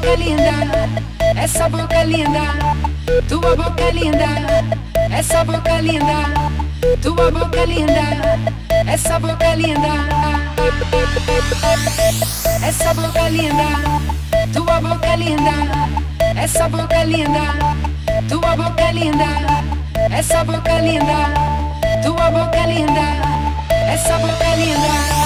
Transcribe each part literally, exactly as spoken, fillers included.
boca linda, essa boca linda, tua boca linda, essa boca linda, tua boca linda, essa boca linda, essa boca linda, tua boca linda, essa boca linda, tua boca linda, essa boca linda, tua boca linda, essa boca linda.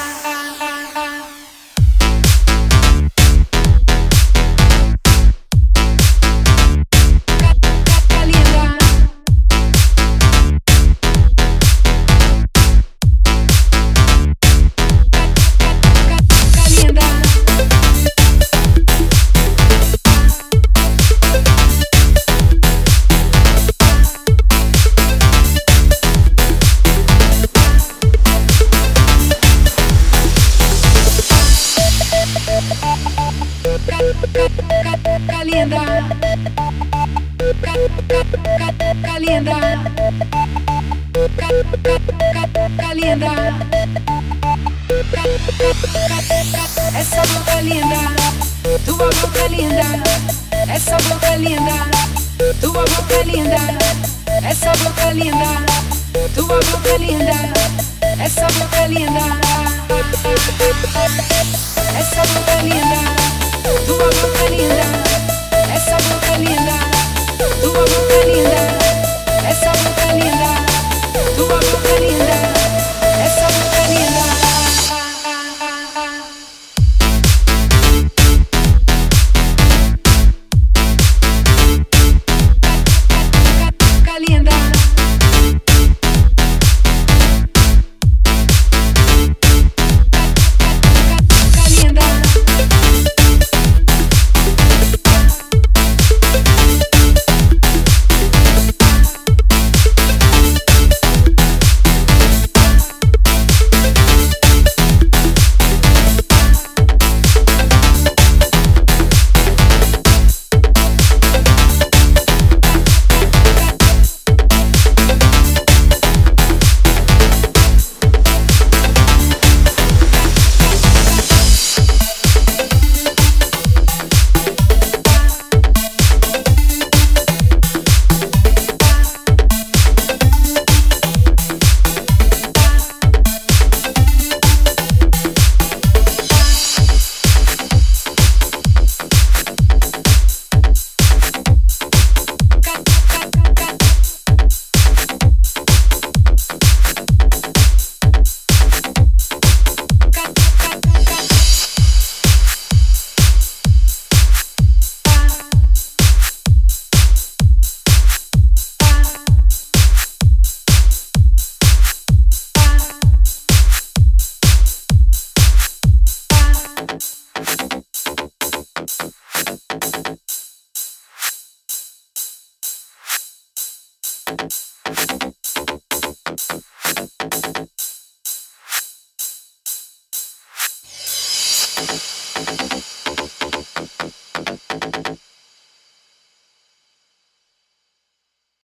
Linda, linda, linda, essa boca linda, tua boca linda, essa boca linda, tua boca linda, essa boca linda, tua boca linda, essa boca linda, essa boca linda, tua boca linda, essa boca linda, tua boca linda, essa boca linda, tua boca linda, essa boca linda.